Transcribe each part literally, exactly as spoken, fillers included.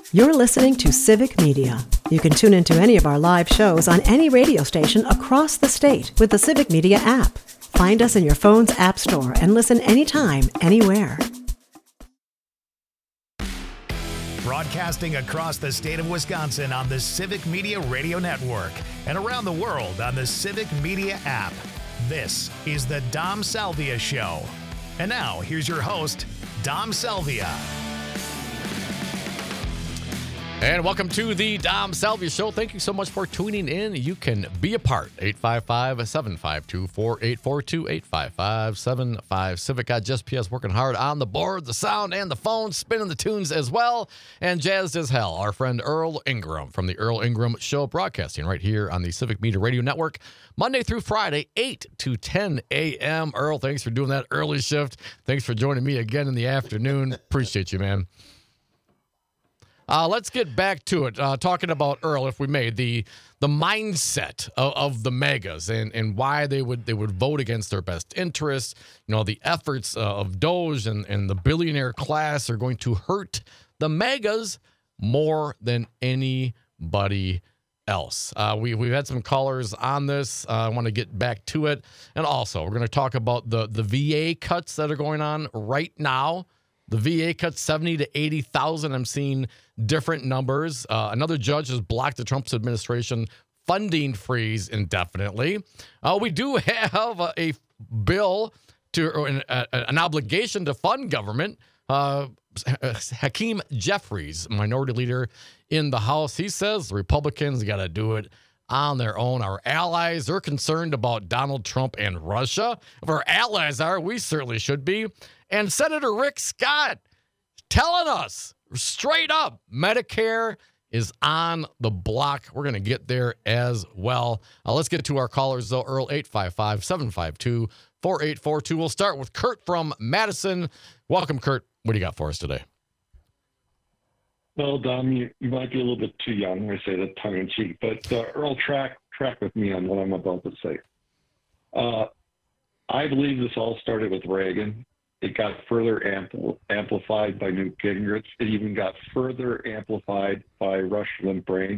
You're listening to Civic Media. You can tune into any of our live shows on any radio station across the state with the Civic Media app. Find us in your phone's app store and listen anytime, anywhere. Broadcasting across the state of Wisconsin on the Civic Media Radio Network and around the world on the Civic Media app. This is the Dom Salvia Show. And now, here's your host, Dom Salvia. And welcome to the Dom Salvia Show. Thank you so much for tuning in. You can be a part. eight five five, seven five two, four eight four two, eight five five, seven five Civic. Got Just P S working hard on the board, the sound, and the phone, spinning the tunes as well. And jazzed as hell, our friend Earl Ingram from the Earl Ingram Show, broadcasting right here on the Civic Media Radio Network, Monday through Friday, eight to ten a.m. Earl, thanks for doing that early shift. Thanks for joining me again in the afternoon. Appreciate you, man. Uh, let's get back to it. Uh, talking about, Earl, if we may, the the mindset of, of the megas and, and why they would they would vote against their best interests. You know, the efforts uh, of Doge and, and the billionaire class are going to hurt the megas more than anybody else. Uh, we, we've had some callers on this. Uh, I want to get back to it. And also, we're going to talk about the, the V A cuts that are going on right now. The V A cuts seventy to eighty thousand. I'm seeing different numbers. Uh, another judge has blocked the Trump administration funding freeze indefinitely. Uh, we do have a, a bill to or an, a, an obligation to fund government. Uh, Hakeem Jeffries, minority leader in the House, he says the Republicans got to do it on their own. Our allies are concerned about Donald Trump and Russia. If our allies are, we certainly should be. And Senator Rick Scott telling us straight up, Medicare is on the block. We're going to get there as well. Uh, let's get to our callers, though. Earl, eight five five, seven five two, four eight four two. We'll start with Kurt from Madison. Welcome, Kurt. What do you got for us today? Well, Dom, you, you might be a little bit too young. I say that tongue in cheek, but uh, Earl, track track with me on what I'm about to say. Uh, I believe this all started with Reagan. It got further ampl- amplified by Newt Gingrich. It even got further amplified by Rush Limbaugh.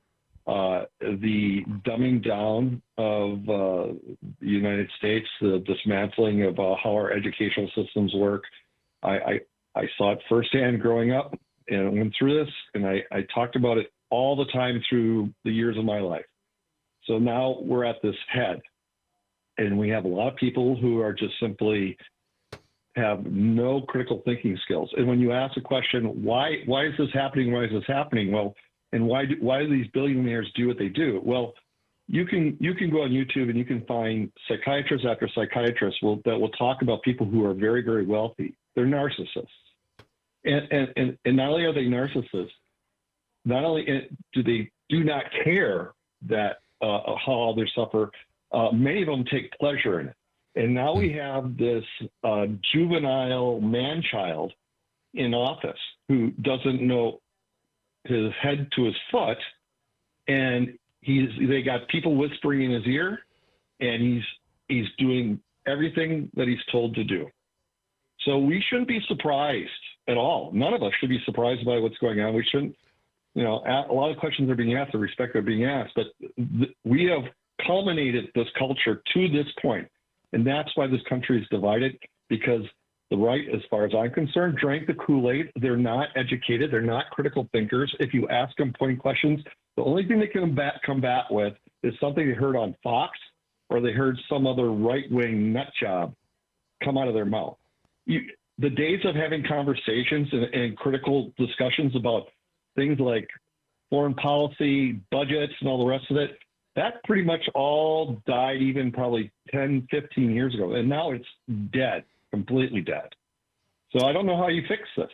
Uh, the dumbing down of uh, the United States, the dismantling of uh, how our educational systems work. I, I, I saw it firsthand growing up and went through this, and I, I talked about it all the time through the years of my life. So now we're at this head, and we have a lot of people who are just simply have no critical thinking skills. And when you ask a question, why why is this happening? Why is this happening? Well, and why do, why do these billionaires do what they do? Well, you can you can go on YouTube and you can find psychiatrists after psychiatrists will, that will talk about people who are very, very wealthy. They're narcissists. And and, and, and not only are they narcissists, not only do they do not care that uh, how others suffer, uh, many of them take pleasure in it. And now we have this uh, juvenile man-child in office who doesn't know his head to his foot, and he's they got people whispering in his ear, and he's he's doing everything that he's told to do. So we shouldn't be surprised at all. None of us should be surprised by what's going on. We shouldn't, you know, a lot of questions are being asked, the respect are being asked, but th- we have culminated this culture to this point. And that's why this country is divided, because the right, as far as I'm concerned, drank the Kool-Aid. They're not educated. They're not critical thinkers. If you ask them point questions, the only thing they can combat, combat with is something they heard on Fox or they heard some other right-wing nut job come out of their mouth. You, the days of having conversations and, and critical discussions about things like foreign policy, budgets, and all the rest of it, that pretty much all died even probably ten, fifteen years ago. And now it's dead, completely dead. So I don't know how you fix this.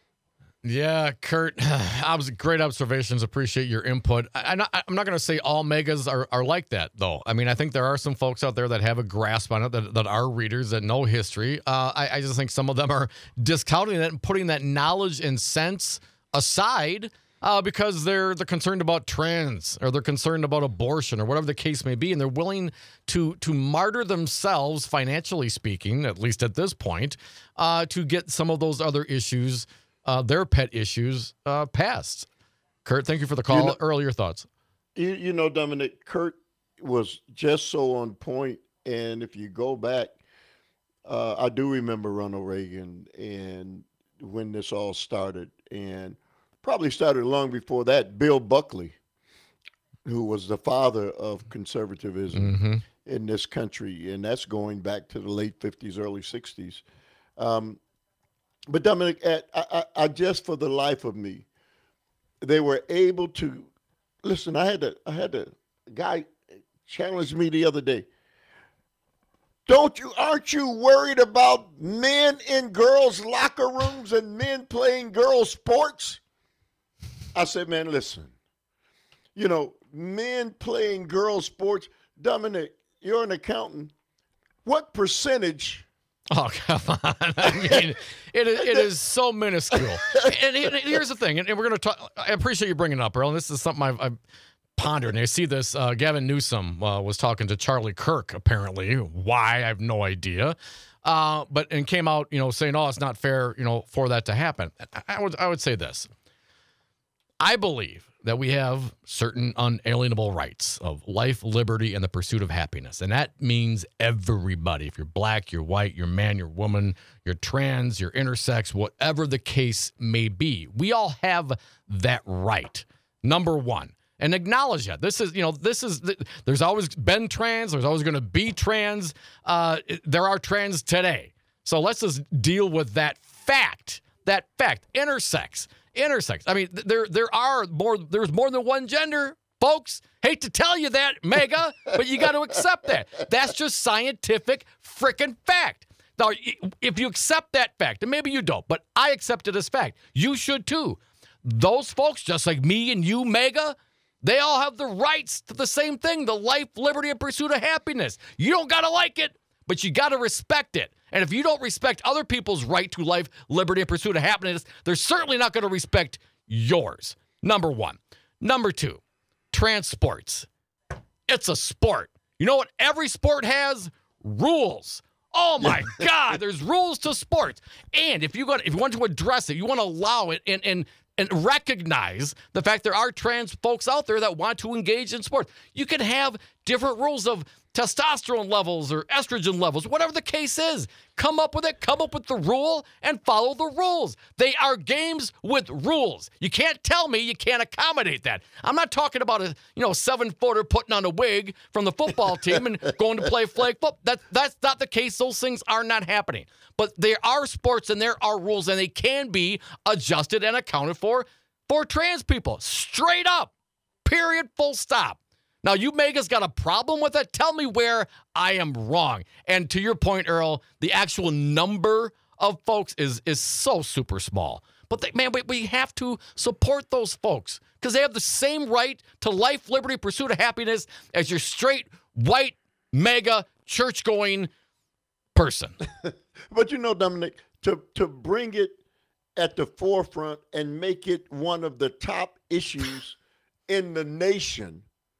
Yeah, Kurt, that was great observations. Appreciate your input. I, I'm not, I'm not going to say all megas are, are like that, though. I mean, I think there are some folks out there that have a grasp on it, that, that are readers, that know history. Uh, I, I just think some of them are discounting it and putting that knowledge and sense aside uh, because they're they're concerned about trans, or they're concerned about abortion, or whatever the case may be, and they're willing to to martyr themselves, financially speaking, at least at this point, uh, to get some of those other issues uh, their pet issues uh, passed. Kurt, thank you for the call. You know, Earlier thoughts. You, you know, Dominic, Kurt was just so on point. And if you go back, uh, I do remember Ronald Reagan and when this all started, and probably started long before that. Bill Buckley, who was the father of conservatism mm-hmm. in this country, and that's going back to the late fifties, early sixties. Um, but Dominic, at, I, I, I just for the life of me, they were able to listen. I had to, I had to, a guy challenged me the other day. Don't you, aren't you worried about men in girls' locker rooms and men playing girls' sports? I said, man, listen, you know, men playing girls' sports. Dominic, you're an accountant. What percentage? Oh, come on. I mean, it, it is so minuscule. And here's the thing, and we're going to talk. I appreciate you bringing it up, Earl, and this is something I've, I've pondered. And I see this. Uh, Gavin Newsom uh, was talking to Charlie Kirk, apparently. Why? I have no idea. Uh, but and came out, you know, saying, oh, it's not fair, you know, for that to happen. I would, I would say this. I believe that we have certain unalienable rights of life, liberty, and the pursuit of happiness. And that means everybody. If you're black, you're white, you're man, you're woman, you're trans, you're intersex, whatever the case may be. We all have that right, number one. And acknowledge that. This is, you know, this is, there's always been trans. There's always going to be trans. Uh, there are trans today. So let's just deal with that fact, that fact, intersex. Intersex. I mean, there there are more. There's more than one gender, folks. Hate to tell you that, Mega, but you got to accept that. That's just scientific freaking fact. Now, if you accept that fact, and maybe you don't, but I accept it as fact, you should too. Those folks, just like me and you, Mega, they all have the rights to the same thing: the life, liberty, and pursuit of happiness. You don't got to like it, but you got to respect it. And if you don't respect other people's right to life, liberty, and pursuit of happiness, they're certainly not going to respect yours. Number one. Number two, trans sports. It's a sport. You know what every sport has? Rules. Oh, my God. There's rules to sports. And if you got, if you want to address it, you want to allow it and, and, and recognize the fact there are trans folks out there that want to engage in sports. You can have different rules of testosterone levels or estrogen levels, whatever the case is. Come up with it, come up with the rule, and follow the rules. They are games with rules. You can't tell me you can't accommodate that. I'm not talking about a you know seven-footer putting on a wig from the football team and going to play flag football. That, that's not the case. Those things are not happening. But there are sports and there are rules, and they can be adjusted and accounted for for trans people. Straight up. Period. Full stop. Now, you Mega's got a problem with it. Tell me where I am wrong. And to your point, Earl, the actual number of folks is is so super small. But, they, man, we, we have to support those folks because they have the same right to life, liberty, pursuit of happiness as your straight, white, Mega, church-going person. But, you know, Dominic, to, to bring it at the forefront and make it one of the top issues in the nation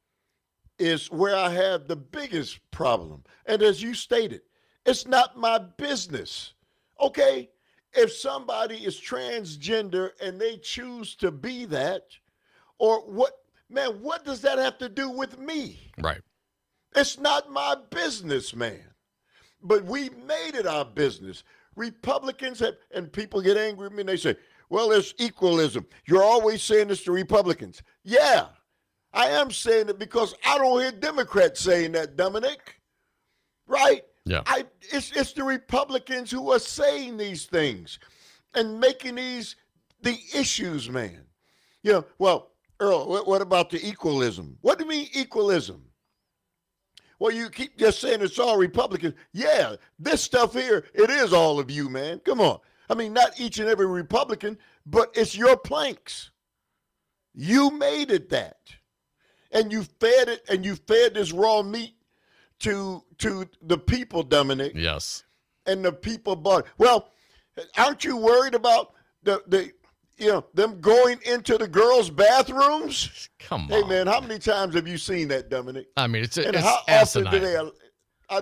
is where I have the biggest problem. And as you stated, it's not my business, okay? If somebody is transgender and they choose to be that, or what, man, what does that have to do with me? Right. It's not my business, man. But we made it our business. Republicans have, and people get angry with me and they say, well, it's equalism. You're always saying this to Republicans. Yeah. I am saying it because I don't hear Democrats saying that, Dominic. Right? Yeah. I it's it's the Republicans who are saying these things and making these the issues, man. You know, well, Earl, what, what about the equalism? What do you mean equalism? Well, you keep just saying it's all Republicans. Yeah, this stuff here, it is all of you, man. Come on. I mean, not each and every Republican, but it's your planks. You made it that. And you fed it, and you fed this raw meat to to the people, Dominic. Yes. And the people bought it. Well, aren't you worried about the the you know them going into the girls' bathrooms? Come on. Hey man, how many times have you seen that, Dominic? I mean, it's and it's how asinine. often do they? I know.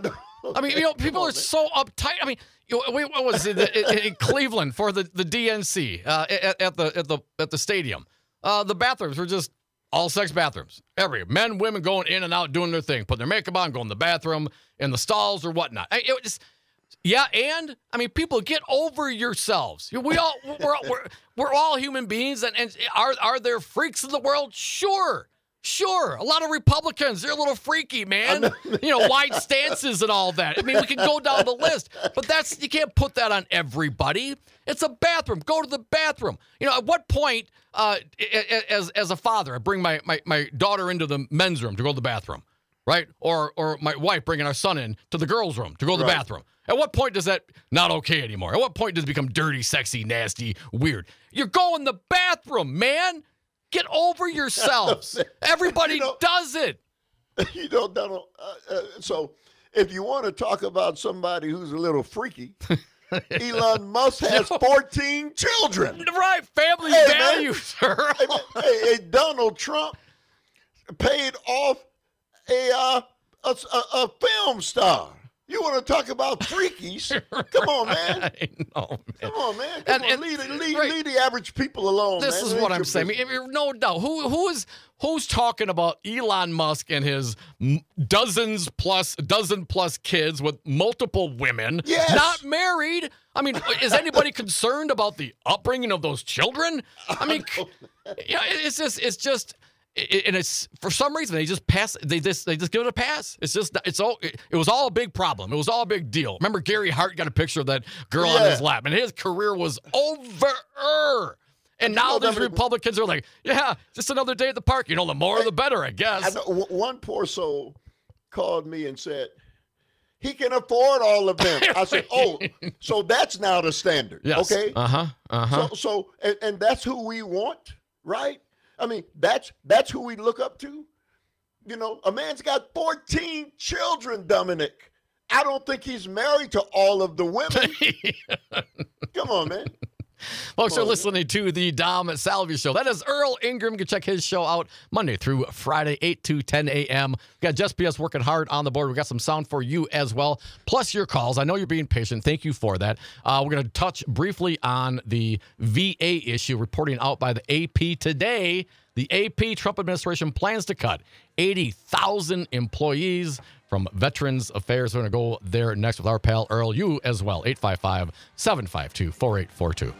I mean, you know, people on, are man. so uptight. I mean, you know, wait, what was it in, in Cleveland for the, the D N C uh, at, at the at the at the stadium? Uh, the bathrooms were just all sex bathrooms. Every men, women going in and out, doing their thing, putting their makeup on, going to the bathroom in the stalls or whatnot. I, it was, yeah, and I mean, people, get over yourselves. We all we're we're, we're all human beings, and, and are are there freaks in the world? Sure. Sure, a lot of Republicans, they're a little freaky, man. You know, wide stances and all that. I mean, we can go down the list, but that's you can't put that on everybody. It's a bathroom. Go to the bathroom. You know, at what point, uh, as as a father, I bring my, my, my daughter into the men's room to go to the bathroom, right? Or or my wife bringing our son in to the girls' room to go to the Right. bathroom. At what point does that not okay anymore? At what point does it become dirty, sexy, nasty, weird? You're going to the bathroom, man. Get over yourselves. Everybody You know- does it. You know, Donald. Uh, uh, so, if you want to talk about somebody who's a little freaky, Elon Musk has fourteen children. Right. Family Hey, man. values, Earl. Hey, man, hey, hey, Donald Trump paid off a, uh, a a a film star. You want to talk about freakies? Come on, man. I know, man. Come on, man. And- Come on. and- leave, leave, right. leave the average people alone. This man. is It ain't what I'm your saying. I business. mean, no doubt. Who who is who's talking about Elon Musk and his m- dozens plus dozen plus kids with multiple women, Yes. not married? I mean, is anybody concerned about the upbringing of those children? I mean, you know, it's just it's just. It, and it's for some reason they just pass. They just they just give it a pass. It's just it's all. It, it was all a big problem. It was all a big deal. Remember, Gary Hart got a picture of that girl on Yeah. his lap, and his career was over. And now know these that- Republicans are like, yeah, just another day at the park. You know, the more the better, I I guess. know w- one poor soul called me and said he can afford all of them. I said, "Oh, so that's now the standard, Yes. okay? Uh huh. Uh huh. So, so and, and that's who we want, right? I mean, that's that's who we look up to. You know, a man's got fourteen children, Dominic. I don't think he's married to all of the women. Come on, man. Folks are on. listening to the Dom Salvia Show. That is Earl Ingram. You can check his show out Monday through Friday, eight to ten a.m. We got Just P S working hard on the board. We got some sound for you as well, plus your calls. I know you're being patient. Thank you for that. Uh, we're going to touch briefly on the V A issue reporting out by the A P today. The A P Trump administration plans to cut eighty thousand employees from Veterans Affairs. We're going to go there next with our pal Earl. You as well, eight five five, seven five two, four eight four two.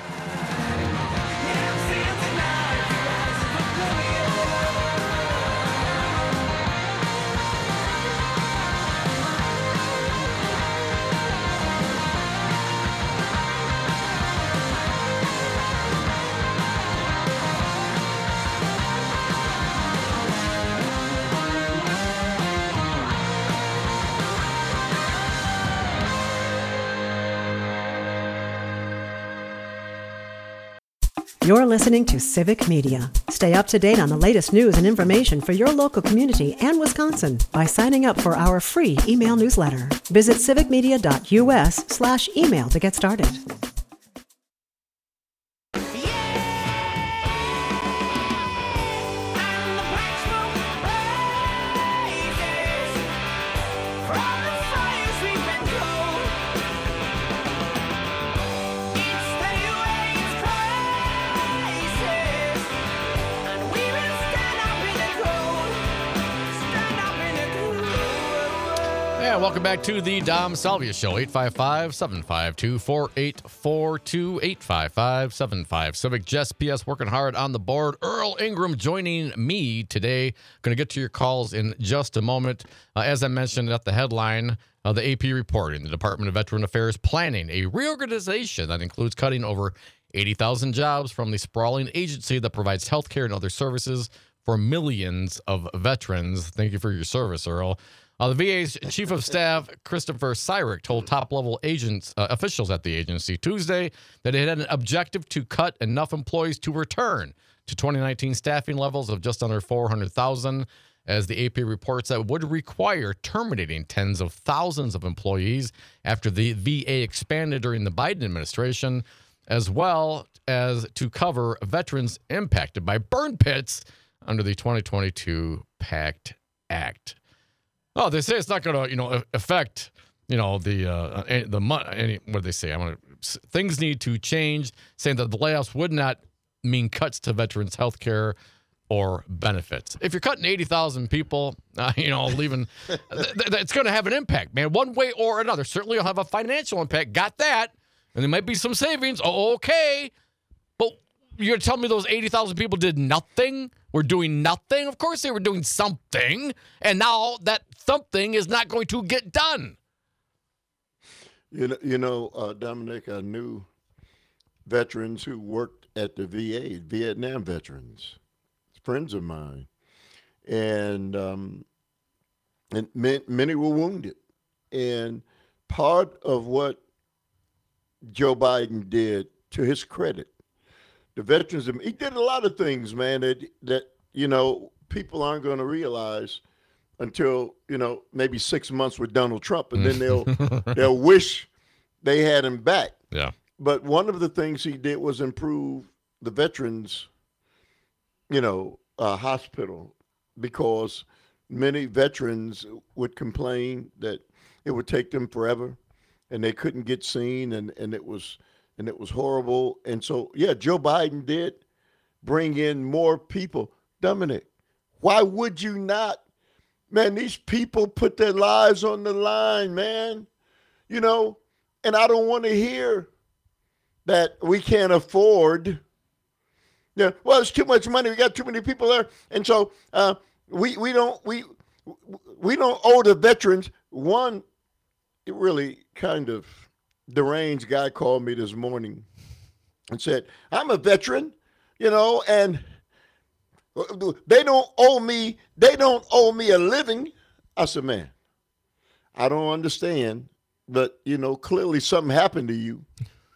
You're listening to Civic Media. Stay up to date on the latest news and information for your local community and Wisconsin by signing up for our free email newsletter. Visit civicmedia.us slash email to get started. Yeah, welcome back to the Dom Salvia Show. eight five five, seven five two, four eight four two, eight five five, seven five Civic. Just P S working hard on the board. Earl Ingram joining me today. Going to get to your calls in just a moment. Uh, as I mentioned at the headline, uh, the A P reporting the Department of Veteran Affairs planning a reorganization that includes cutting over eighty thousand jobs from the sprawling agency that provides health care and other services for millions of veterans. Thank you for your service, Earl. Uh, the V A's Chief of Staff, Christopher Cyrick, told top-level agents, uh, officials at the agency Tuesday that it had an objective to cut enough employees to return to twenty nineteen staffing levels of just under four hundred thousand, as the A P reports that would require terminating tens of thousands of employees after the V A expanded during the Biden administration, as well as to cover veterans impacted by burn pits under the twenty twenty-two PACT Act. Oh, they say it's not going to, you know, affect, you know, the uh, the money. Any, what do they say? I'm gonna, things need to change, saying that the layoffs would not mean cuts to veterans' health care or benefits. If you're cutting eighty thousand people, uh, you know, leaving, th- th- it's going to have an impact, man, one way or another. Certainly it'll have a financial impact. Got that. And there might be some savings. Oh, okay. But you're telling me those eighty thousand people did nothing? Were doing nothing? Of course they were doing something. And now that something is not going to get done. You know, you know, uh, Dominic, I knew veterans who worked at the V A, Vietnam veterans, friends of mine, and um, and many, many were wounded. And part of what Joe Biden did, to his credit, the veterans, he did a lot of things, man, that that you know people aren't going to realize until, you know, maybe six months with Donald Trump, and then they'll they'll wish they had him back. Yeah. But one of the things he did was improve the veterans, you know, uh, hospital, because many veterans would complain that it would take them forever, and they couldn't get seen, and, and it was and it was horrible. And so, yeah, Joe Biden did bring in more people. Dominic, why would you not? Man, these people put their lives on the line, man. You know, and I don't want to hear that we can't afford. Yeah, well, it's too much money. We got too many people there, and so uh, we we don't we we don't owe the veterans. One really kind of deranged guy called me this morning and said, "I'm a veteran, you know, and they don't owe me. They don't owe me a living." I said, "Man, I don't understand, but you know, clearly something happened to you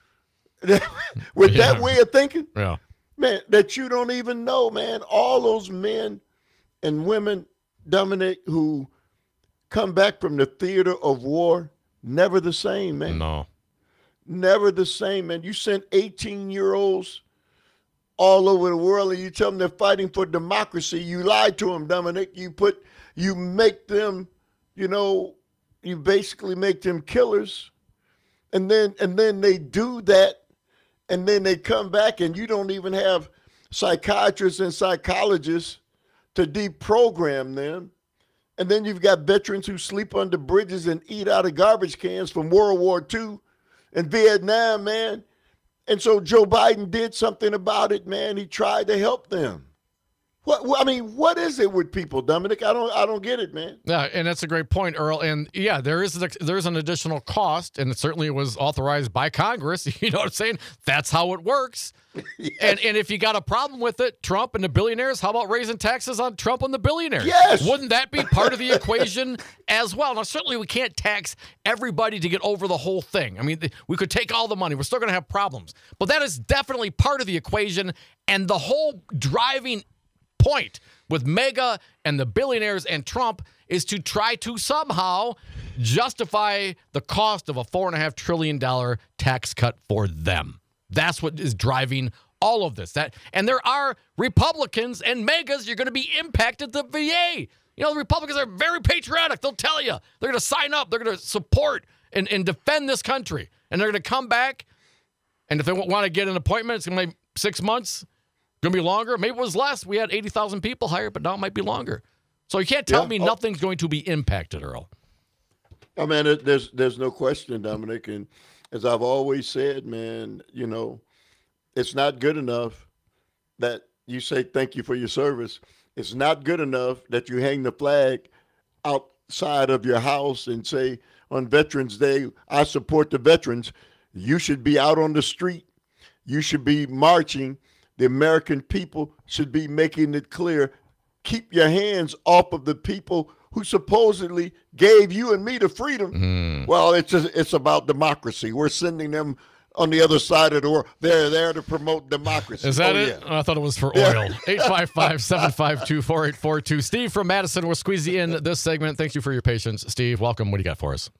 with yeah. that way of thinking." Yeah. Man, that you don't even know, man. All those men and women, Dominic, who come back from the theater of war, never the same, man. No. Never the same, man. You send eighteen-year-olds all over the world, and you tell them they're fighting for democracy. You lie to them, Dominic. You put, you make them, you know, you basically make them killers, and then and then they do that. And then they come back, and you don't even have psychiatrists and psychologists to deprogram them. And then you've got veterans who sleep under bridges and eat out of garbage cans from World War Two and Vietnam, man. And so Joe Biden did something about it, man. He tried to help them. What I mean, what is it with people, Dominic? I don't, I don't get it, man. Yeah, and that's a great point, Earl. And yeah, there is there's an additional cost, and it certainly was authorized by Congress. You know what I'm saying? That's how it works. Yes. And and if you got a problem with it, Trump and the billionaires, how about raising taxes on Trump and the billionaires? Yes. Wouldn't that be part of the equation as well? Now, certainly we can't tax everybody to get over the whole thing. I mean, we could take all the money. We're still going to have problems. But that is definitely part of the equation, and the whole driving point with MAGA and the billionaires and Trump is to try to somehow justify the cost of a four and a half trillion dollar tax cut for them. That's what is driving all of this. That and there are Republicans and MAGAs. You're going to be impacted. The V A. You know, the Republicans are very patriotic. They'll tell you they're going to sign up. They're going to support and, and defend this country. And they're going to come back. And if they want to get an appointment, it's going to be six months. Going to be longer. Maybe it was less. We had eighty thousand people hired, but now it might be longer. So you can't tell yeah. me oh. nothing's going to be impacted, Earl. I mean, it, there's there's no question, Dominic. And as I've always said, man, you know, it's not good enough that you say thank you for your service. It's not good enough that you hang the flag outside of your house and say on Veterans Day, I support the veterans. You should be out on the street. You should be marching. The American people should be making it clear, keep your hands off of the people who supposedly gave you and me the freedom. Mm. Well, it's just, it's about democracy. We're sending them on the other side of the world. They're there to promote democracy. Is that oh, it? Yeah. Oh, I thought it was for oil. eight five five, seven five two, four eight four two. Steve from Madison, we'll squeeze you in this segment. Thank you for your patience. Steve, welcome. What do you got for us?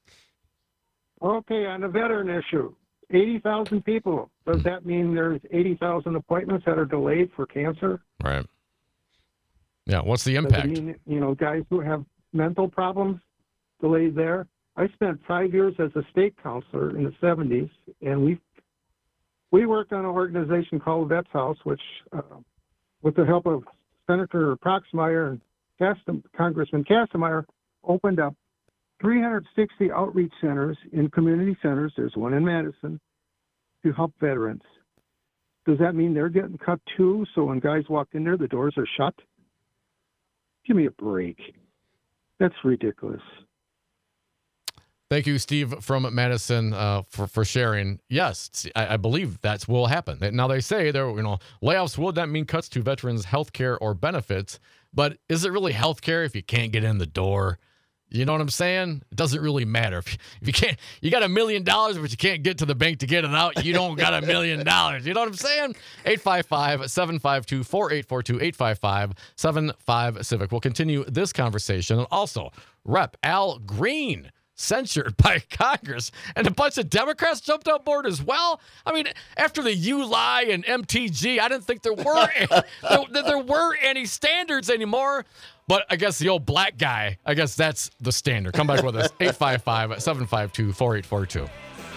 Okay, on the veteran issue. eighty thousand people. Does that mean there's eighty thousand appointments that are delayed for cancer? Right. Yeah, what's the Does impact? it mean, you know, guys who have mental problems, delays there. I spent five years as a state counselor in the seventies, and we we worked on an organization called Vets House, which, uh, with the help of Senator Proxmire and Castam- Congressman Castemeyer, opened up three hundred sixty outreach centers in community centers. There's one in Madison to help veterans. Does that mean they're getting cut too? So when guys walk in there, the doors are shut? Give me a break. That's ridiculous. Thank you, Steve from Madison, uh, for for sharing. Yes, I, I believe that's will happen. Now they say there, you know, layoffs will not mean cuts to veterans' health care or benefits, but is it really health care if you can't get in the door? You know what I'm saying? It doesn't really matter if you, if you can't. You got a million dollars, but you can't get to the bank to get it out. You don't got a million dollars. You know what I'm saying? eight five five, seven five two, four eight four two, eight five five, seven five Civic. We'll continue this conversation. And also, Rep Al Green, censured by Congress, and a bunch of Democrats jumped on board as well. I mean, after the U L I and M T G, I didn't think there were there, there were any standards anymore. But I guess the old black guy, I guess that's the standard. Come back with us, eight five five, seven five two, four eight four two.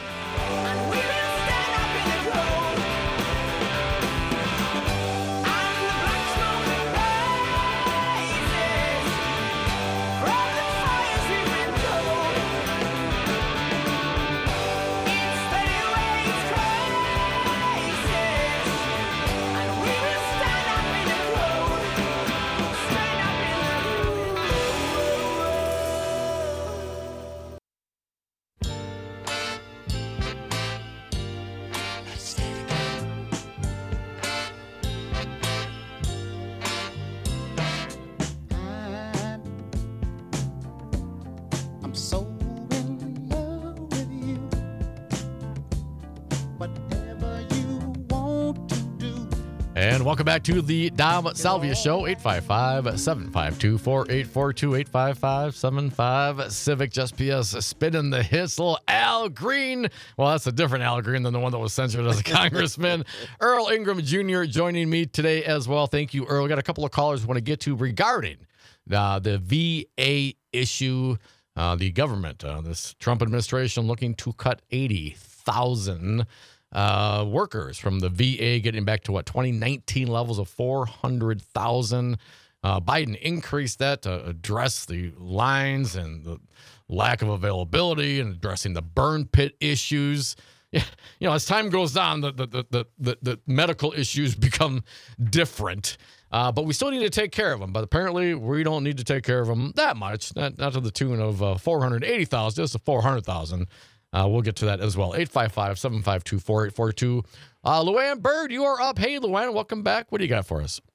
And welcome back to the Dom Salvia Show, eight five five, seven five two, four eight four two, eight five five, seven five Civic. Just P S spinning the hits. Little Al Green. Well, that's a different Al Green than the one that was censored as a congressman. Earl Ingram Junior joining me today as well. Thank you, Earl. We got a couple of callers we want to get to regarding uh, the V A issue. Uh, the government, uh, this Trump administration looking to cut eighty thousand Uh, workers from the V A, getting back to what, twenty nineteen levels of four hundred thousand. Uh, Biden increased that to address the lines and the lack of availability and addressing the burn pit issues. Yeah, you know, as time goes on, the the the the, the medical issues become different. Uh, but we still need to take care of them. But apparently, we don't need to take care of them that much, not, not to the tune of uh, four hundred eighty thousand, just to four hundred thousand. Uh, we'll get to that as well. eight five five, seven five two, four eight four two. Uh, Luann Bird, you are up. Hey, Luann, welcome back. What do you got for us?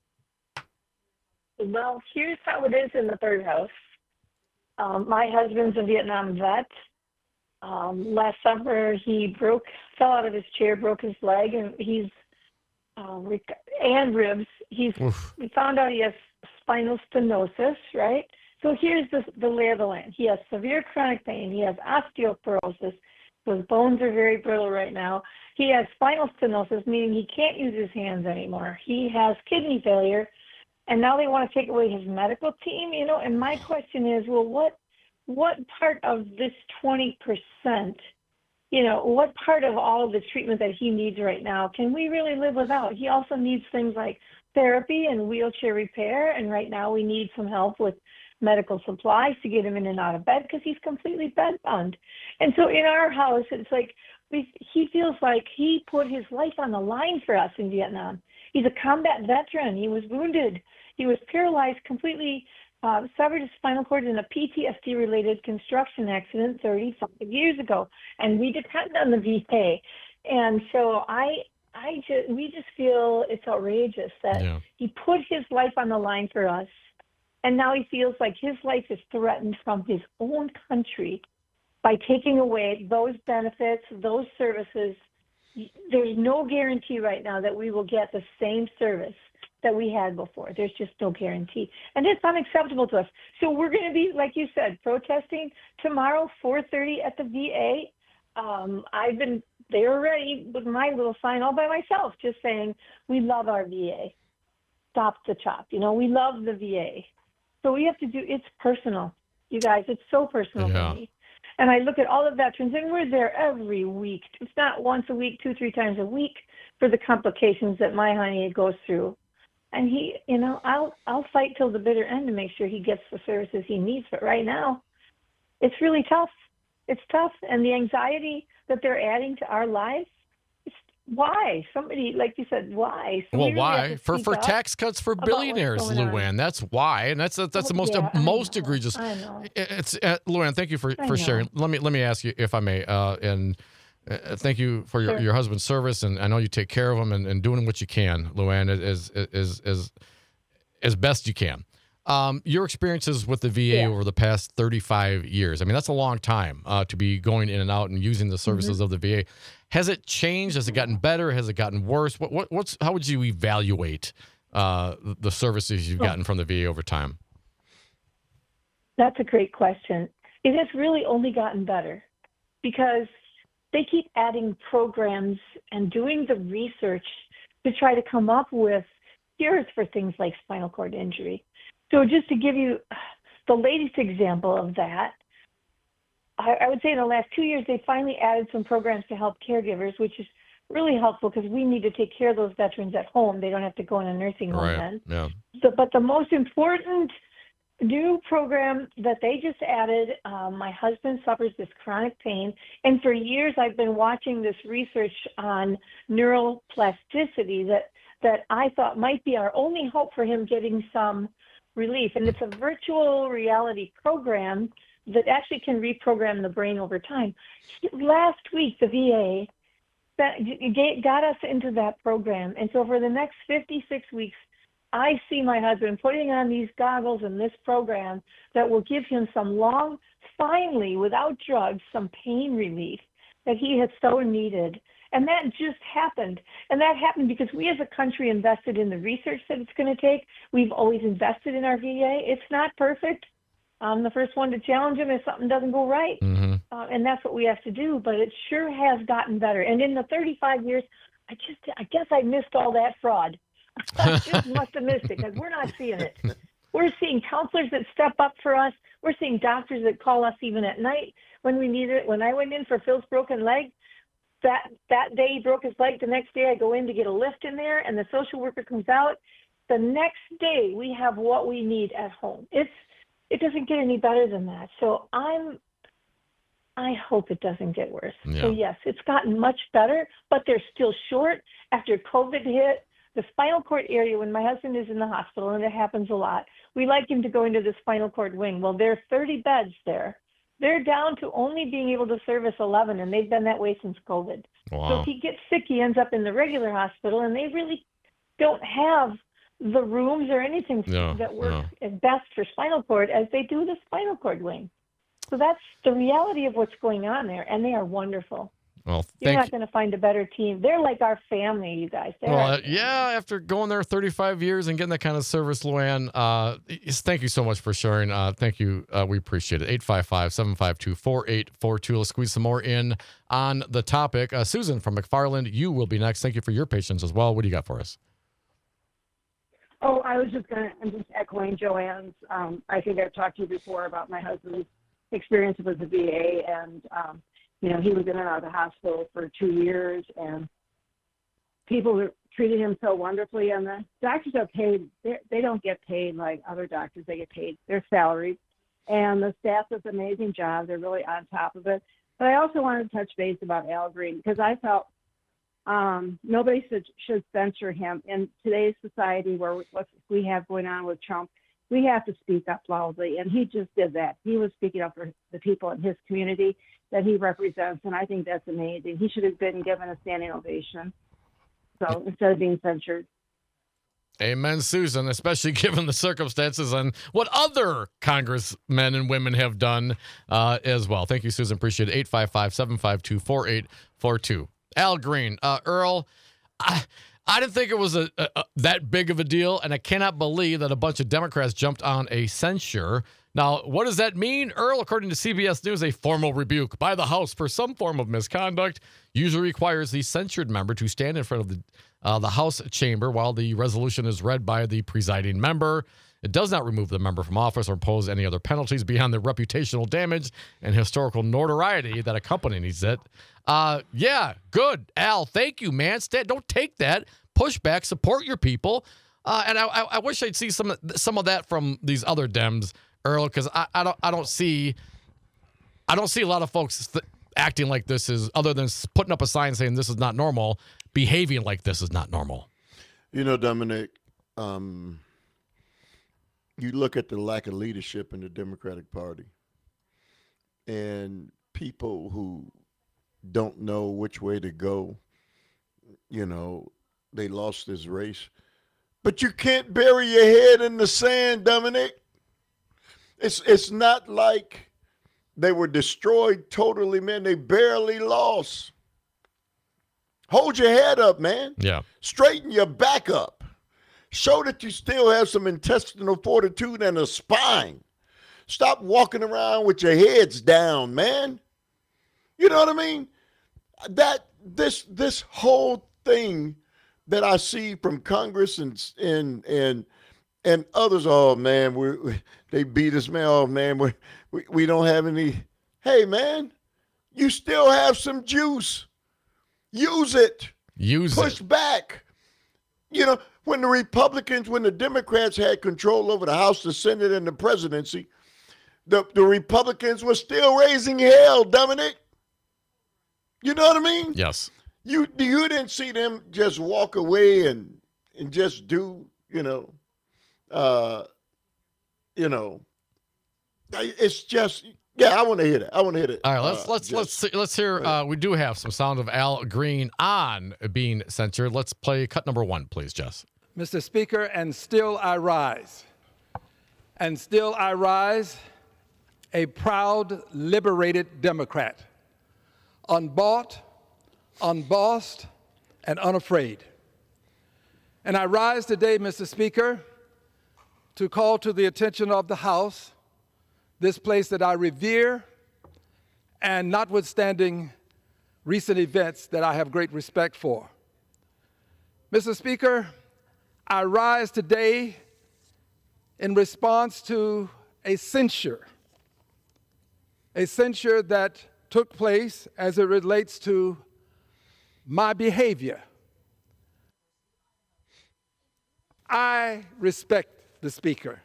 Well, here's how it is in the third house. Um, my husband's a Vietnam vet. Um, last summer, he broke, fell out of his chair, broke his leg, and he's uh, rec- and ribs. He's Oof. We found out he has spinal stenosis, right? So here's the, the lay of the land. He has severe chronic pain. He has osteoporosis. His bones are very brittle right now. He has spinal stenosis, meaning he can't use his hands anymore. He has kidney failure, and now they want to take away his medical team, you know. And my question is, well, what what part of this twenty percent, you know, what part of all of the treatment that he needs right now can we really live without? He also needs things like therapy and wheelchair repair, and right now we need some help with medical supplies to get him in and out of bed because he's completely bedbound. And so in our house, it's like we, he feels like he put his life on the line for us in Vietnam. He's a combat veteran. He was wounded. He was paralyzed, completely uh, severed his spinal cord in a P T S D-related construction accident thirty-five years ago. And we depend on the V A. And so I, I just, we just feel it's outrageous that yeah. he put his life on the line for us. And now he feels like his life is threatened from his own country by taking away those benefits, those services. There's no guarantee right now that we will get the same service that we had before. There's just no guarantee. And it's unacceptable to us. So we're going to be, like you said, protesting tomorrow, four thirty at the V A. Um, I've been there already with my little sign all by myself, just saying, we love our V A. Stop the chop. You know, we love the V A. So we have to do, it's personal. You guys, it's so personal Yeah. for me. And I look at all the veterans, and we're there every week. It's not once a week, two, three times a week for the complications that my honey goes through. And he, you know, I'll I'll fight till the bitter end to make sure he gets the services he needs. But right now, it's really tough. It's tough. And the anxiety that they're adding to our lives, it's, why? Somebody, like you said, why? So Well, we really have why? to For speak for up tax cuts for about what's billionaires, going on. Luann. That's why, and that's that's the Oh, most yeah, I most know. egregious. I know. It's uh, Luann. Thank you for, I for know. sharing. Let me let me ask you, if I may, uh, and uh, thank you for your, Sure. your husband's service, and I know you take care of him and, and doing what you can, Luann, is is is as best you can. Um, your experiences with the V A Yeah. over the past thirty-five years. I mean, that's a long time uh, to be going in and out and using the services Mm-hmm. of the V A. Has it changed? Has it gotten better? Has it gotten worse? What, what what's how would you evaluate uh, the services you've gotten from the V A over time? That's a great question. It has really only gotten better because they keep adding programs and doing the research to try to come up with cures for things like spinal cord injury. So just to give you the latest example of that, I, I would say in the last two years, they finally added some programs to help caregivers, which is really helpful because we need to take care of those veterans at home. They don't have to go in a nursing home Right. then. Yeah. So, but the most important new program that they just added, um, my husband suffers this chronic pain, and for years I've been watching this research on neuroplasticity that, that I thought might be our only hope for him getting some relief. And it's a virtual reality program that actually can reprogram the brain over time. Last week, the V A that got us into that program. And so for the next fifty-six weeks, I see my husband putting on these goggles in this program that will give him some long, finally, without drugs, some pain relief that he has so needed. And that just happened. And that happened because we as a country invested in the research that it's going to take. We've always invested in our V A. It's not perfect. I'm the first one to challenge him if something doesn't go right. Mm-hmm. Uh, and that's what we have to do. But it sure has gotten better. And in the thirty-five years, I just, I guess I missed all that fraud. I just must have missed it because we're not seeing it. We're seeing counselors that step up for us. We're seeing doctors that call us even at night when we need it. When I went in for Phil's broken leg, that, that day he broke his leg, the next day I go in to get a lift in there and the social worker comes out. The next day we have what we need at home. It's, it doesn't get any better than that. So I'm, I hope it doesn't get worse. Yeah. So yes, it's gotten much better, but they're still short. After COVID hit, the spinal cord area, when my husband is in the hospital, and it happens a lot, we like him to go into the spinal cord wing. Well, there are thirty beds there. They're down to only being able to service eleven, and they've been that way since COVID. Wow. So if he gets sick, he ends up in the regular hospital, and they really don't have the rooms or anything No, that work no. as best for spinal cord as they do the spinal cord wing. So that's the reality of what's going on there, and they are wonderful. Well, You're thank not going to find a better team. They're like our family, you guys. They're Well, our uh, family. yeah, after going there thirty-five years and getting that kind of service, Luann, uh, yes, thank you so much for sharing. Uh, thank you. Uh, we appreciate it. eight five five, seven five two, four eight four two. Let's squeeze some more in on the topic. Uh, Susan from McFarland, you will be next. Thank you for your patience as well. What do you got for us? Oh, I was just going to, I'm just echoing Joanne's. Um, I think I've talked to you before about my husband's experience with the V A, and, um, you know, he was in and out of the hospital for two years, and people treated him so wonderfully. And the doctors are paid, they don't get paid like other doctors. They get paid, they're salaried. And the staff does an amazing job. They're really on top of it. But I also wanted to touch base about Al Green, because I felt um, nobody should, should censor him. In today's society where what we have going on with Trump, we have to speak up loudly. And he just did that. He was speaking up for the people in his community that he represents. And I think that's amazing. He should have been given a standing ovation. So instead of being censured. Amen, Susan, especially given the circumstances and what other congressmen and women have done uh, as well. Thank you, Susan. Appreciate it. eight five five, seven five two, four eight four two. Al Green, uh, Earl, I, I didn't think it was a, a, a that big of a deal, and I cannot believe that a bunch of Democrats jumped on a censure. Now, what does that mean? Earl, according to C B S News, a formal rebuke by the House for some form of misconduct usually requires the censured member to stand in front of the uh, the House chamber while the resolution is read by the presiding member. It does not remove the member from office or impose any other penalties beyond the reputational damage and historical notoriety that accompanies it. Uh, yeah, good. Al, thank you, man. Stay, don't take that. Push back. Support your people. Uh, and I, I, I wish I'd see some some of that from these other Dems, Earl, because I, I don't I don't see I don't see a lot of folks th- acting like this is, other than putting up a sign saying this is not normal, behaving like this is not normal. You know, Dominic, um, you look at the lack of leadership in the Democratic Party, and people who don't know which way to go, you know, they lost this race. But you can't bury your head in the sand, Dominic. It's it's not like they were destroyed totally, man. They barely lost. Hold your head up, man. Yeah. Straighten your back up. Show that you still have some intestinal fortitude and a spine. Stop walking around with your heads down, man. You know what I mean? That this this whole thing that I see from Congress and and and and others, oh man, we, we they beat us, man. Oh man, we, we we don't have any. Hey man, you still have some juice. Use it. Use Push it. Push back. You know, when the Republicans, when the Democrats had control over the House, the Senate, and the presidency, the, the Republicans were still raising hell, Dominic. You know what I mean? Yes. You you didn't see them just walk away and and just do, you know, uh, you know, it's just, yeah, I want to hear that. I want to hear it. All right, let's uh, let's just, let's let's hear. Uh, we do have some sound of Al Green on being censured. Let's play cut number one, please, Jess. Mister Speaker, and still I rise, and still I rise, a proud, liberated Democrat, unbought, unbossed, and unafraid. And I rise today, Mister Speaker, to call to the attention of the House, this place that I revere, and notwithstanding recent events that I have great respect for. Mister Speaker, I rise today in response to a censure, a censure that took place as it relates to my behavior. I respect the Speaker.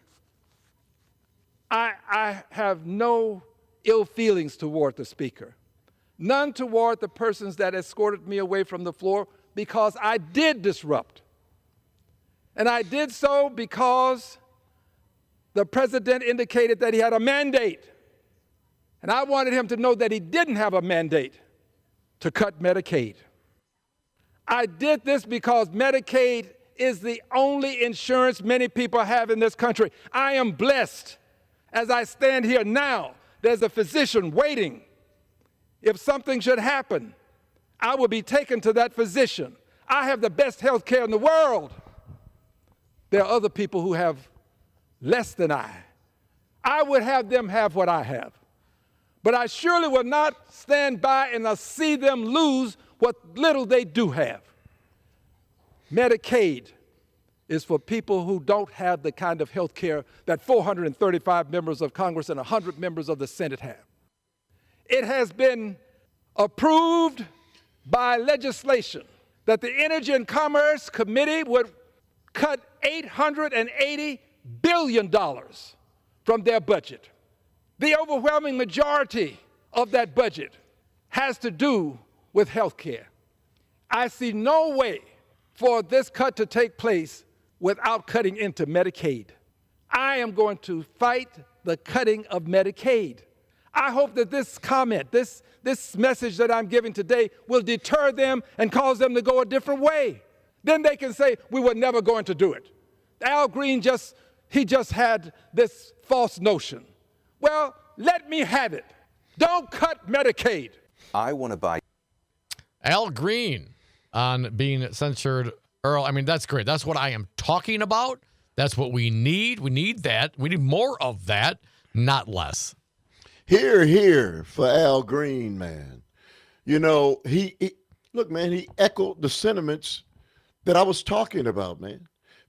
I, I have no ill feelings toward the Speaker, none toward the persons that escorted me away from the floor, because I did disrupt. And I did so because the President indicated that he had a mandate. And I wanted him to know that he didn't have a mandate to cut Medicaid. I did this because Medicaid is the only insurance many people have in this country. I am blessed. As I stand here now, there's a physician waiting. If something should happen, I will be taken to that physician. I have the best health care in the world. There are other people who have less than I. I would have them have what I have. But I surely will not stand by and I'll see them lose what little they do have. Medicaid is for people who don't have the kind of health care that four hundred thirty-five members of Congress and one hundred members of the Senate have. It has been approved by legislation that the Energy and Commerce Committee would cut eight hundred eighty billion dollars from their budget. The overwhelming majority of that budget has to do with health care. I see no way for this cut to take place without cutting into Medicaid. I am going to fight the cutting of Medicaid. I hope that this comment, this, this message that I'm giving today will deter them and cause them to go a different way. Then they can say, we were never going to do it. Al Green just, he just had this false notion. Well, let me have it. Don't cut Medicaid. I want to buy. Al Green on being censored. Earl, I mean, that's great. That's what I am talking about. That's what we need. We need that. We need more of that, not less. Here, here for Al Green, man. You know, he, he look, man, he echoed the sentiments that I was talking about, man.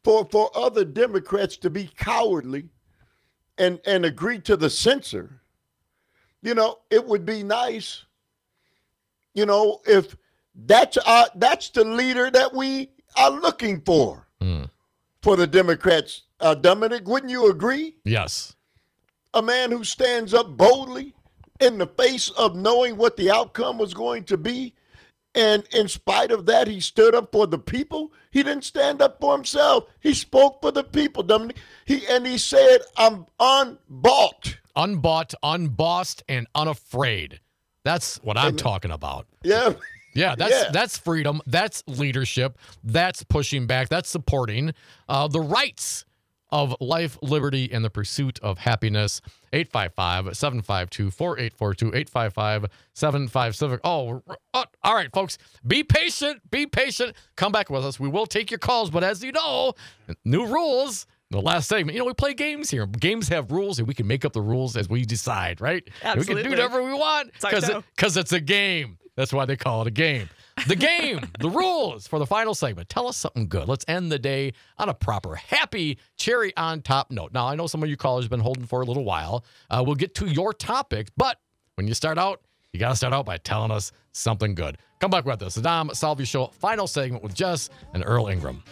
for for other Democrats to be cowardly and and agree to the censor. You know, it would be nice, you know, if that's our, that's the leader that we are looking for mm. for the Democrats. Uh, Dominic, wouldn't you agree? Yes. A man who stands up boldly in the face of knowing what the outcome was going to be. And in spite of that, he stood up for the people. He didn't stand up for himself. He spoke for the people, Dominic. He, and he said, I'm unbought. Unbought, unbossed, and unafraid. That's what I'm Amen. talking about. Yeah. Yeah, that's Yeah. that's freedom. That's leadership. That's pushing back. That's supporting uh, the rights of life, liberty, and the pursuit of happiness. eight five five, seven five two, four eight four two, eight five five, seven five Civic. Oh, oh, all right, folks. Be patient. Be patient. Come back with us. We will take your calls, but as you know, new rules. The last segment, you know, we play games here. Games have rules, and we can make up the rules as we decide, right? Absolutely. We can do whatever we want because it, because it's a game. That's why they call it a game. The game, the rules for the final segment. Tell us something good. Let's end the day on a proper, happy, cherry on top note. Now, I know some of you callers have been holding for a little while. Uh, we'll get to your topics, but when you start out, you got to start out by telling us something good. Come back with us. The Dom Salvia Show, final segment with Jess and Earl Ingram.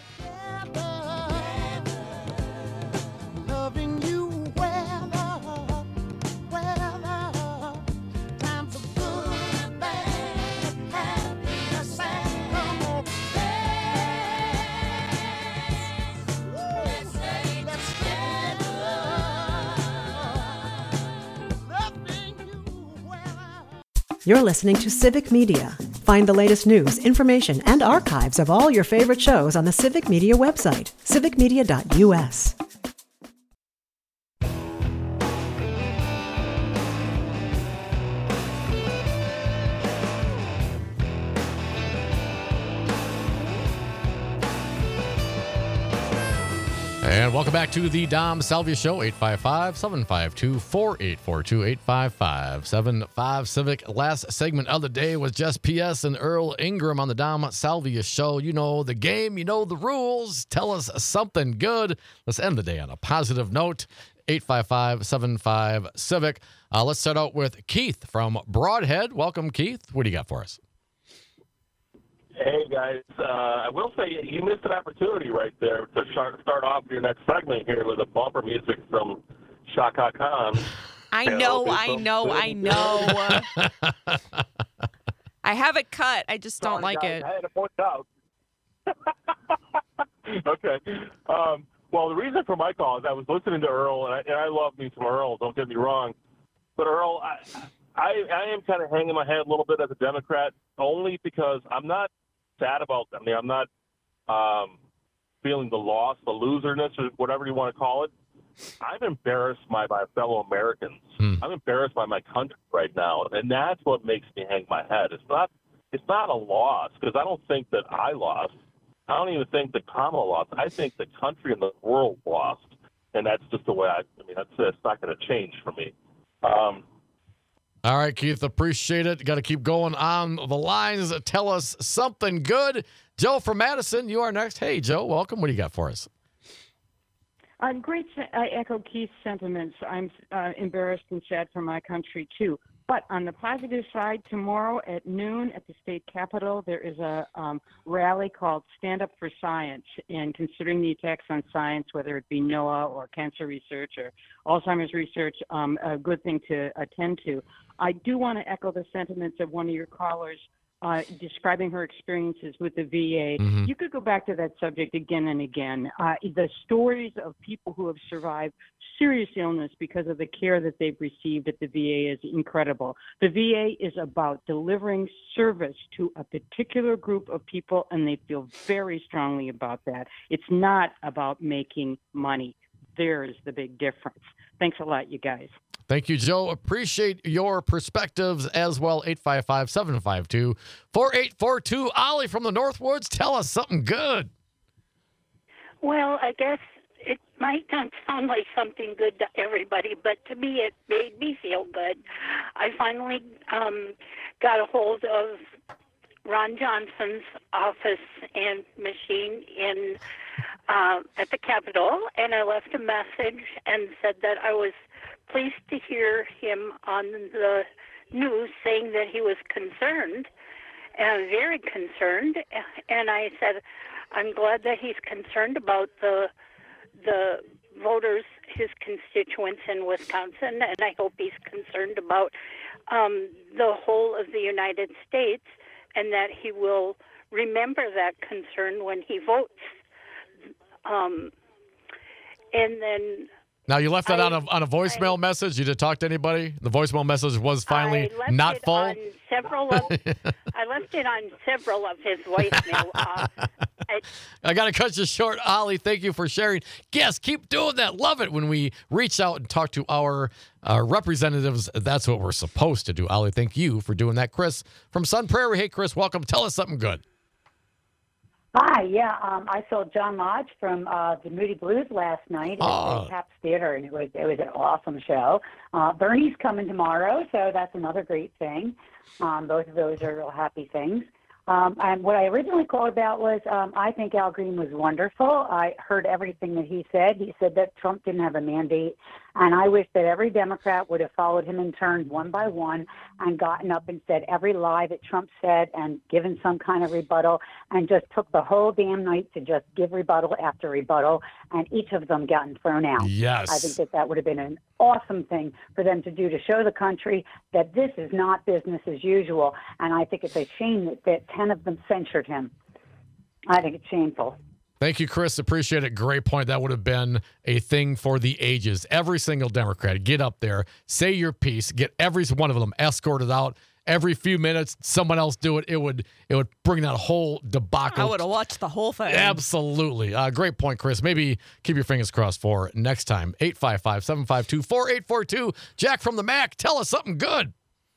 You're listening to Civic Media. Find the latest news, information, and archives of all your favorite shows on the Civic Media website, civic media dot u s. And welcome back to the Dom Salvia Show, eight five five, seven five two, four eight four two, eight five five, seven five Civic. Last segment of the day was just P S and Earl Ingram on the Dom Salvia Show. You know the game, you know the rules. Tell us something good. Let's end the day on a positive note. eight five five, seven five Civic. Uh, let's start out with Keith from Broadhead. Welcome, Keith. What do you got for us? Hey, guys. Uh, I will say you missed an opportunity right there to start, start off your next segment here with a bumper music from Shaka Khan. I know, I know, I know. I have it cut. I just don't Sorry, like guys, it. I had to point out. Okay. Um, well, the reason for my call is I was listening to Earl, and I, and I love me some Earl, don't get me wrong. But Earl, I, I, I am kind of hanging my head a little bit as a Democrat, only because I'm not sad about them. I mean, I'm not um, feeling the loss, the loserness, or whatever you want to call it. I'm embarrassed by my fellow Americans. Hmm. I'm embarrassed by my country right now, and that's what makes me hang my head. It's not, it's not a loss because I don't think that I lost. I don't even think that Kamala lost. I think the country and the world lost, and that's just the way I. I mean, that's it's not going to change for me. Um, All right, Keith, appreciate it. Got to keep going on the lines. Tell us something good. Joe from Madison, you are next. Hey, Joe, welcome. What do you got for us? I'm great. I echo Keith's sentiments. I'm uh, embarrassed and sad for my country, too. But on the positive side, tomorrow at noon at the state capitol, there is a um, rally called Stand Up for Science. And considering the attacks on science, whether it be NOAA or cancer research or Alzheimer's research, um, a good thing to attend to. I do want to echo the sentiments of one of your callers uh, describing her experiences with the V A. Mm-hmm. You could go back to that subject again and again. Uh, the stories of people who have survived serious illness because of the care that they've received at the V A is incredible. The V A is about delivering service to a particular group of people, and they feel very strongly about that. It's not about making money. There's the big difference. Thanks a lot, you guys. Thank you, Joe. Appreciate your perspectives as well. eight five five, seven five two, four eight four two. Ollie from the Northwoods, tell us something good. Well, I guess it might not sound like something good to everybody, but to me it made me feel good. I finally um, got a hold of Ron Johnson's office and machine in uh, at the Capitol, and I left a message and said that I was pleased to hear him on the news saying that he was concerned, and very concerned. And I said, I'm glad that he's concerned about the the voters, his constituents in Wisconsin, and I hope he's concerned about um, the whole of the United States, and that he will remember that concern when he votes. Um, and then now you left that I, on a on a voicemail I, message. You did talk to anybody? The voicemail message was finally I left not it full. On several of, I left it on several of his voicemail. Uh, I, I got to cut you short, Holly. Thank you for sharing. Yes, keep doing that. Love it when we reach out and talk to our uh, representatives. That's what we're supposed to do. Holly, thank you for doing that. Chris from Sun Prairie. Hey, Chris, welcome. Tell us something good. Hi, yeah, um, I saw John Lodge from uh, the Moody Blues last night at Oh. the Taps Theater, and it was it was an awesome show. Uh, Bernie's coming tomorrow, so that's another great thing. Um, both of those are real happy things. Um, and what I originally called about was um, I think Al Green was wonderful. I heard everything that he said. He said that Trump didn't have a mandate, and I wish that every Democrat would have followed him in turn one by one and gotten up and said every lie that Trump said and given some kind of rebuttal and just took the whole damn night to just give rebuttal after rebuttal, and each of them gotten thrown out. Yes. I think that that would have been an awesome thing for them to do to show the country that this is not business as usual, and I think it's a shame that, that ten of them censured him. I think it's shameful. Thank you, Chris. Appreciate it. Great point. That would have been a thing for the ages. Every single Democrat, get up there, say your piece, get every one of them escorted out. Every few minutes, someone else do it. It would it would bring that whole debacle. I would have watched the whole thing. Absolutely. Uh, great point, Chris. Maybe keep your fingers crossed for next time. eight five five, seven five two, four eight four two. Jack from the Mac, tell us something good.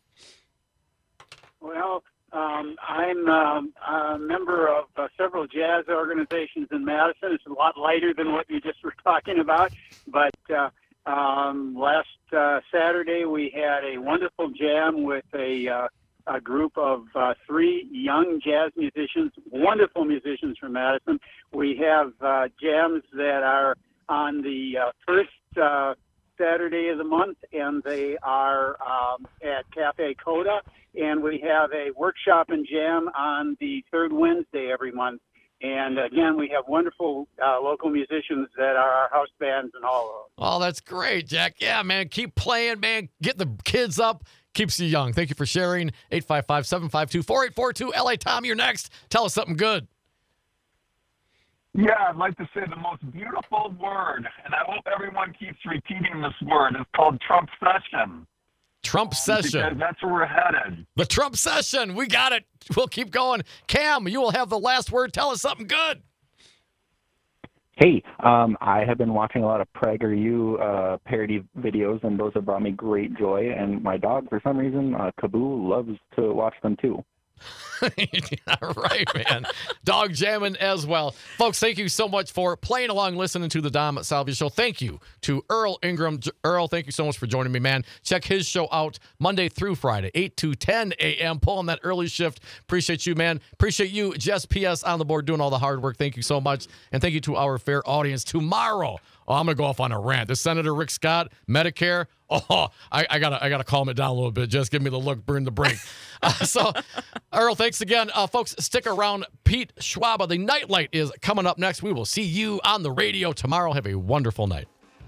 Well, um, I'm um, a member of uh, several jazz organizations in Madison. It's a lot lighter than what you just were talking about. But uh, um, last uh, Saturday, we had a wonderful jam with a, uh, a group of uh, three young jazz musicians, wonderful musicians from Madison. We have uh, jams that are on the uh, first uh, Saturday of the month, and they are um, at Cafe Coda. And we have a workshop and jam on the third Wednesday every month. And again, we have wonderful uh, local musicians that are our house bands and all of them. Oh, that's great, Jack. Yeah, man, keep playing, man. Get the kids up. Keeps you young. Thank you for sharing. eight five five, seven five two, four eight four two. L A Tom, you're next. Tell us something good. Yeah, I'd like to say the most beautiful word, and I hope everyone keeps repeating this word. It's called Trump session. Trump session. Because that's where we're headed. The Trump session. We got it. We'll keep going. Cam, you will have the last word. Tell us something good. Hey, um, I have been watching a lot of PragerU uh, parody videos, and those have brought me great joy. And my dog, for some reason, uh, Kaboo, loves to watch them too. Yeah, right, man. Dog jamming as well. Folks, thank you so much for playing along, listening to the Dom Salvia Show. Thank you to Earl Ingram. Earl, thank you so much for joining me, man. Check his show out Monday through Friday, eight to ten a.m. Pulling that early shift. Appreciate you, man. Appreciate you, Jess P S on the board, doing all the hard work. Thank you so much. And thank you to our fair audience. Tomorrow, oh, I'm going to go off on a rant. The Senator Rick Scott, Medicare. Oh, I, I gotta, I gotta calm it down a little bit. Just give me the look, burn the brink. uh, so, Earl, thanks again, uh, folks. Stick around. Pete Schwab, the Nightlight is coming up next. We will see you on the radio tomorrow. Have a wonderful night.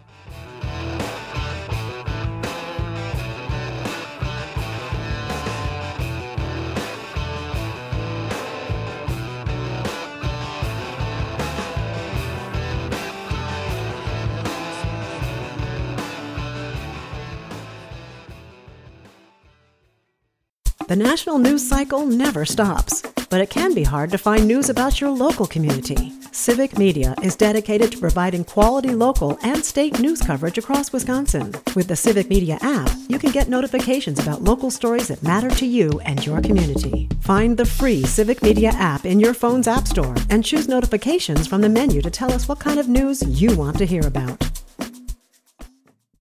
The national news cycle never stops, but it can be hard to find news about your local community. Civic Media is dedicated to providing quality local and state news coverage across Wisconsin. With the Civic Media app, you can get notifications about local stories that matter to you and your community. Find the free Civic Media app in your phone's app store and choose notifications from the menu to tell us what kind of news you want to hear about.